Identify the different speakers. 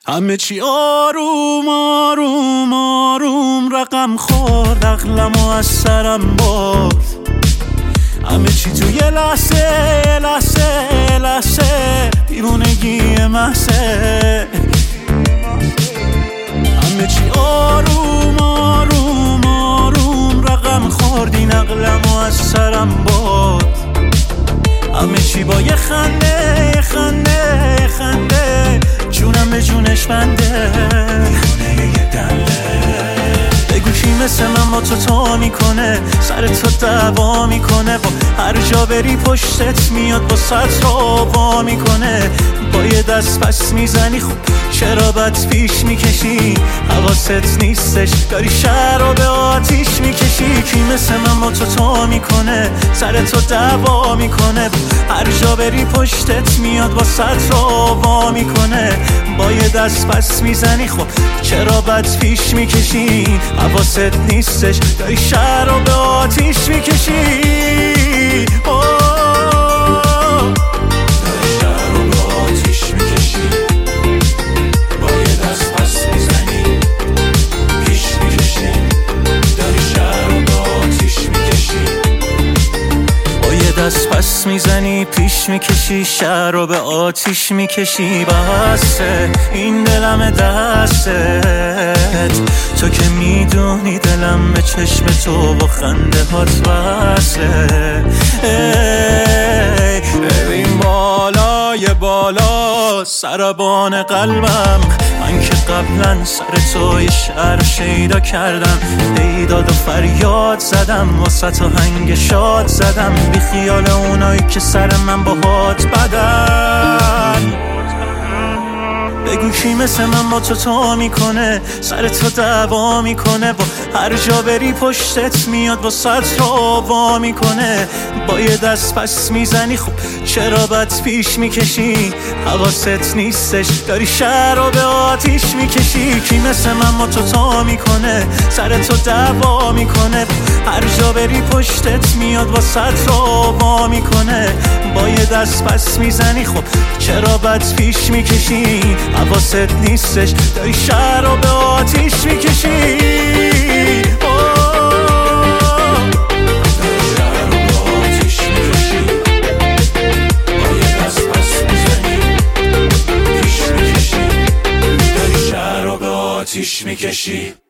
Speaker 1: همه چی آروم آروم آروم رقم خورد، عقلمو از سرم برد. همه چی تو یه لحظه لحظه لحظه دیوونگی محضه. همه چی آروم آروم آروم رقم خورد، این عقلمو از سرم برد. همه چی با یه خنده خنده خنده جونم به جونش بنده. بگو کی مثل من با تو میکنه، سر تو دعوا میکنه، با هر جا بری پشتت میاد با سطر وا میکنه. با یه دست پس میزنی خب چرا بد پیش میکشی؟ حواست نیستش داری شهر رو به آتیش میکشی. کی مثل من با تو میکنه، سر تو دعوا میکنه، هر جا بری پشتت میاد با سطر وا میکنه. با یه دست پس میزنی خب چرا بد پیش میکشی؟ حواست نیستش داری شهر رو به آتیش میکشی. دست پس میزنی پیش میکشی، شهر رو به آتیش میکشی. بسه این دلم دستت، تو که میدونی دلم به چشم تو با خنده هات وصله. ببین بالای بالا سربان قلبم، من که قبلا سر تو یه شعر شیدا کردم، بیداد و فریاد زدم، واسه تو هنگ شاد زدم، بی خیال اونایی که سر من با هات بدن. بگو کی مثل من با تو میکنه، سر تو دعوا میکنه، با هر جا بری پشتت میاد با سطر وا میکنه. با یه دست پس میزنی خب چرا بد پیش میکشی؟ حواست نیستش داری شهر رو به آتیش میکشی. کی مثل من با تو میکنه، سر تو دعوا میکنه، هر جا بری پشتت میاد با سطر وا میکنه. با یه دست پس میزنی خب چرا بد پیش میکشی؟ حواست نیستش داری شهر رو به آتیش میکشی.
Speaker 2: آتیش میکشی.